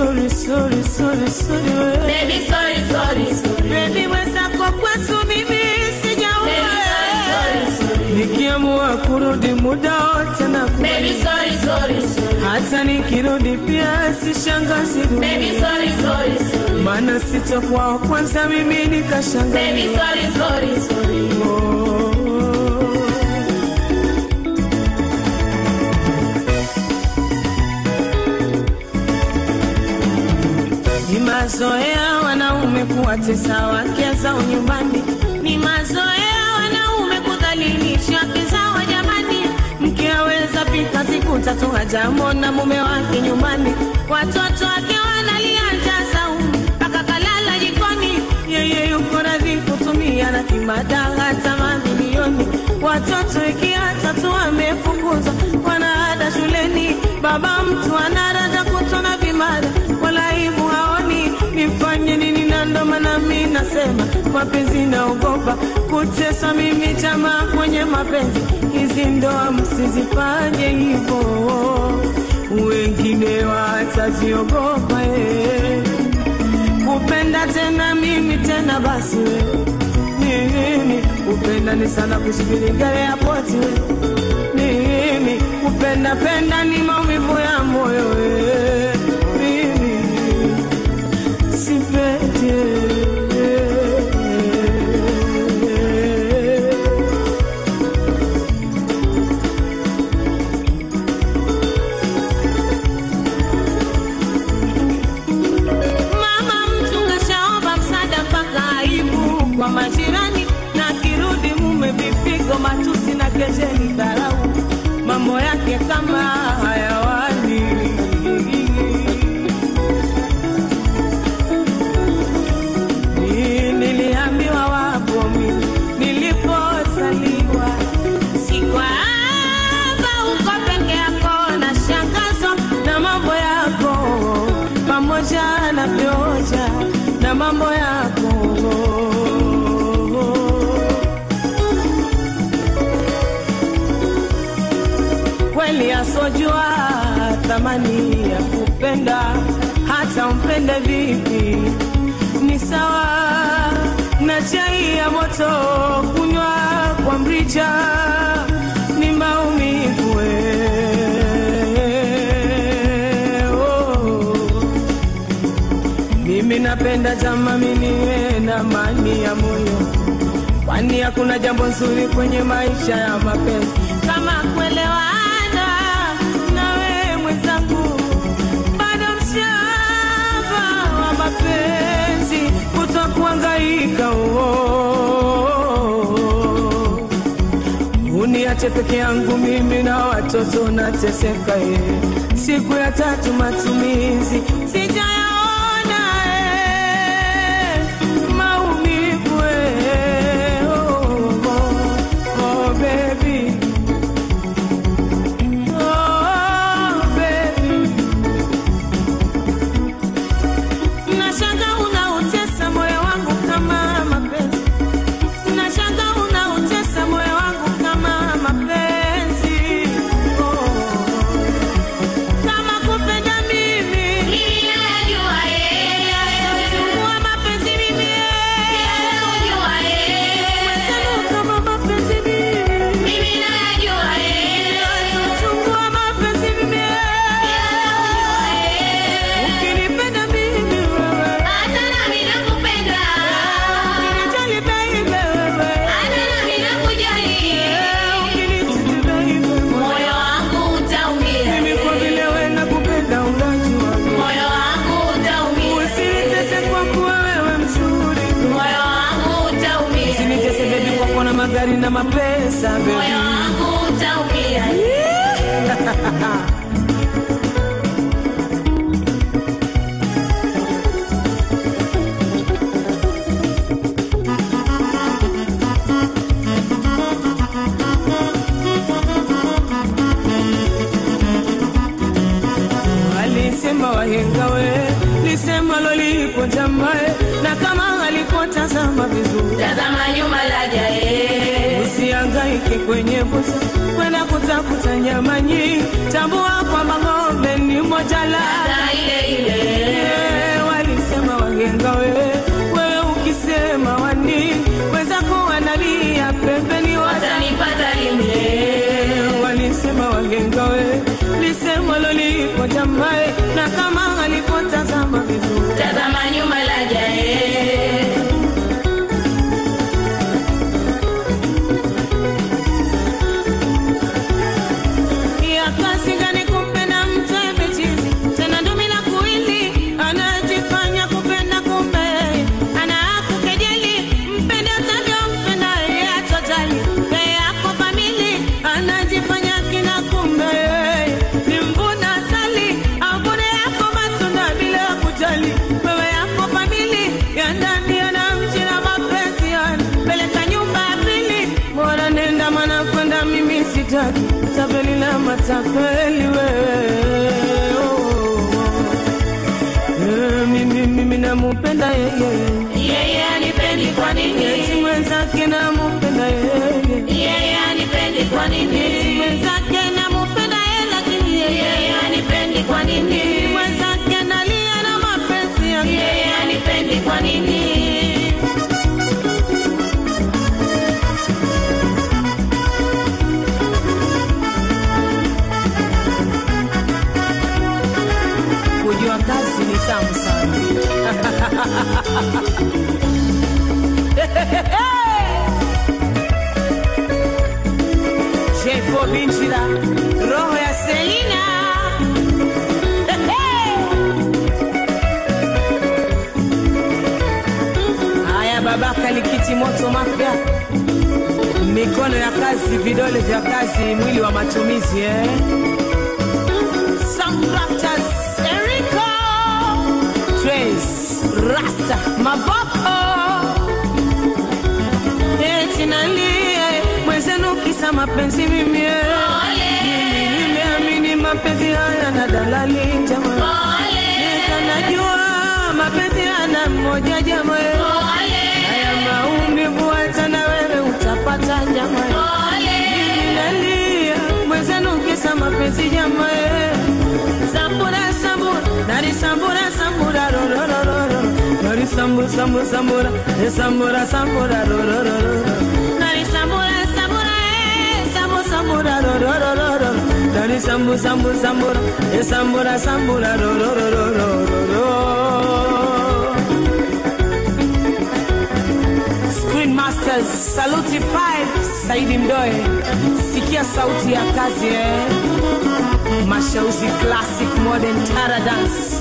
sorry baby, sorry baby, mwenzako kwetu mimi sijaua. Nikiamua kurudi muda wote na baby, sorry hata nikirudi pia sishangazi baby, sorry maana sitakuwa kwanza mimi nikashangaa baby, sorry Ni mazoea wanaume kuwatesa wake zao nyumbani. Ni mazoea wanaume kudhalilisha wake zao jamani. Mke aweza pika siku 3 hajamwona mume wake nyumbani. Watoto wake wanalia njaa saumu mpaka kalala jikoni. Yeye yuko radhi kutumia na kimada hata mamilioni. Watoto ikiwa 3 wamefukuzwa wanaada shuleni. Baba mtu anarada kutona vimada wala aibu haoni. Nifanye nini? Na ndo maana mimi nasema mapenzi naogopa kutesa mimi jamaa kwenye mapenzi. Hizi ndoa msizifanye hivyo, wengine wataziogopa kupenda tena mimi tena basi mimi upenda ni sana kusubiri gari ya poti mimi upenda ni maumivu ya moyo mimi sipeje kwa majirani na kirudi mume vipigo matusi na kejeli dharau mambo yake kama hayawani. Niliambiwa wapo mimi nilipozaliwa sikwa hapa uko peke yako na shangazo na mambo yako pamoja na vyoja na mambo yako kweli asojua thamani ya kupenda hata umpende vipi ni sawa na chai ya moto kunywa kwa mrija ni maumivu mimi napenda jamaa mimi na amani ya moyo kwani hakuna jambo nzuri kwenye maisha ya mapenzi kama kuelewana na wewe mwenzangu bado mshamba wa mapenzi kutokuhangaika uniache peke yangu mimi na watoto nateseka siku ya 3 matumizi sijayaona maumivu oh baby oh baby nashanga unautesa moyo wangu kama mapenzi nashanga unautesa moyo wangu kama mapenzi kama kupenda mimi najua chukua mapenzi mimi najua kama mapenzi mimi najua chukua mapenzi mimi ukinipenda mimi wewe hata nami nakupenda ukinijali baby wewe hata nami nakujali ukinijali baby moyo wangu utaumia mimi kwa vile wewe nakupenda unajua moyo wangu utaumia usinitese kwa kuwa wewe mzuri moyo wangu utaumia usinitese baby kwa kuwa na magari na mapesa baby moyo wangu utaumia alisema wahenga we lisema lolipo jamae na kama alipotazama vizuri tazama nyuma laja usihangaike kwenye busa kwenda kutafuta nyama nyingi tambua kwamba ng'ombe ni moja la ile utapeli wewe. Mimi namupenda Yeye anipendi kwa nini? eti mwenzake namupenda Yeye anipendi kwa nini? mwenzake namupenda lakini Yeye anipendi kwa nini? mwenzake nalia na mapenzi yake. Yeye anipendi kwa nini? Kujua kazi ni tamu sana. J4 Binchila, roho ya Selina. Haya babaka likiti moto mafia. Mikono ya kazi, vidole vya kazi, mwili wa matumizi Some Raptors, Erico, Trace, Rasta, Mavoko. Eti nalie, mwenzenu kisa mapenzi mimi nimeamini mapenzi haya na dalali jamaa. Nikanajua mapenzi hana mmoja jamaa. Haya maumivu hata na wewe utapata jamaa. Nalia, mwenzenu kisa mapenzi jamaa. Sambura sambura, nari sambura sambura ro ro ro ro. Nari sambura sambura sambura, sambura sambura ro ro ro ro. Nari sambura sambura, sambura sambura ro ro ro ro. Nari sambura sambura sambura, sambura sambura ro ro ro ro ro. Screen Masters, Saluti 5, Saidi Mdoe. Sikia sauti ya kazi Mashauzi classic modern Tara dance.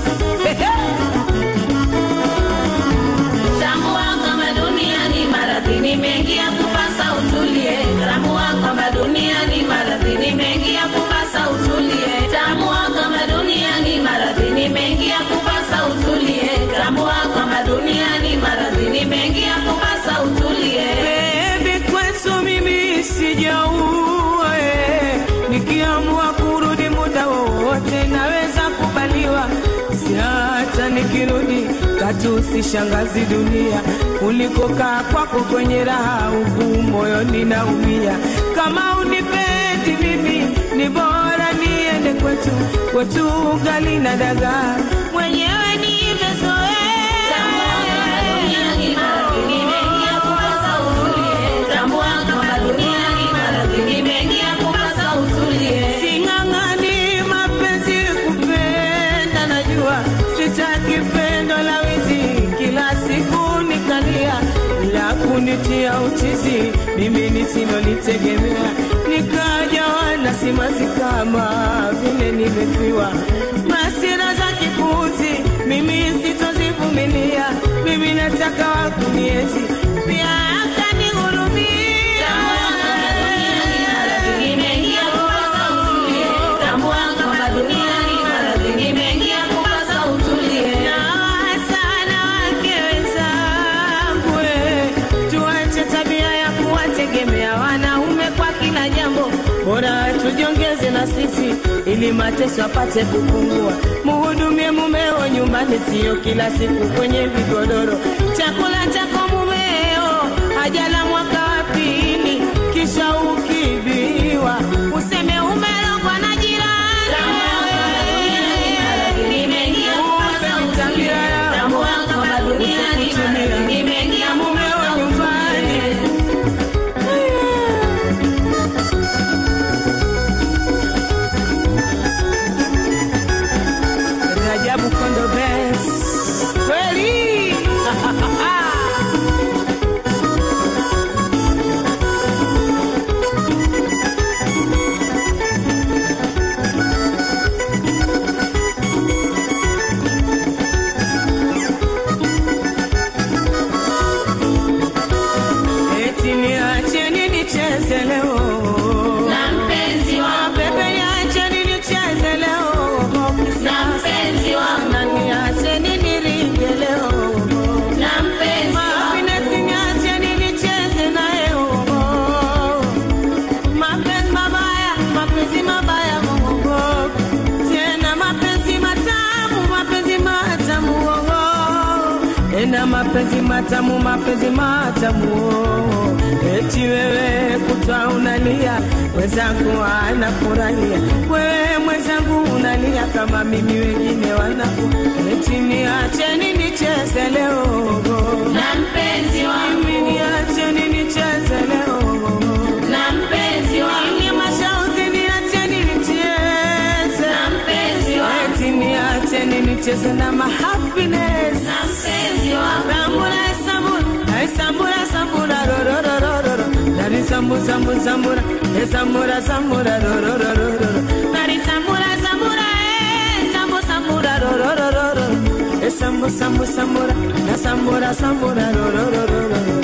Tambua kama duniani maradhi ni mengi ya kupasa utulie. Tambua kama duniani maradhi ni mengi ya kupasa utulie. Tambua kama duniani maradhi ni mengi ya kupasa utulie. Tambua kama duniani maradhi ni mengi ya kupasa utulie. Baby kwetu mimi sijaua nikiamua kurudi muda wowote naweza kubaliwa. Si hata nikirudi katu sishangazi dunia. Ulikokaa kwako kwenye raha huku moyoni naumia. Kama unipendi mimi ni bora niende kwetu. Kwetu ugali na dagaa mwenyewe nimezoea. Singangani mapenzi kupenda najua. Sitaki pendo la wizi kila siku nikalia. La kunitia utizi mimi nisinolitegemea. Nikaja wana simazi kama vile nimefiwa. Masira za kipuzi mimi sitozivumilia. Mimi nataka wakuniezi pia akanihurumia. Bora tujiongeze na sisi ili mateso apate kupungua. Muhudumie mumeo nyumbani, sio kila siku kwenye vigodoro. Chakula chako mumeo hajala mwaka wa pili, kisha ukibiwa useme umerogwa na jirani. Mumeo nyumbani Rajabu Kondo Best kweli. nina mapenzi matamu, mapenzi matamu. Eti wewe kutwa unalia, wenzangu anafurahia. Wewe mwenzangu unalia kama mimi wengine wanaku. Eti niacheni nicheze leo na mpenzi wangu, niacheni nicheze leo na mpenzi wangu, ni mashauzi niacheni nicheze na mpenzi wangu, eti niacheni nicheze na happiness na mpenzi wangu. Sambura, sambura, ro ro ro ro ro. Dari sambura, sambura, sambura, sambura, sambura, ro ro ro ro ro. Dari sambura, sambura, sambura, sambura, ro ro ro ro ro. Sambura, sambura, sambura, sambura, sambura, ro ro ro ro ro.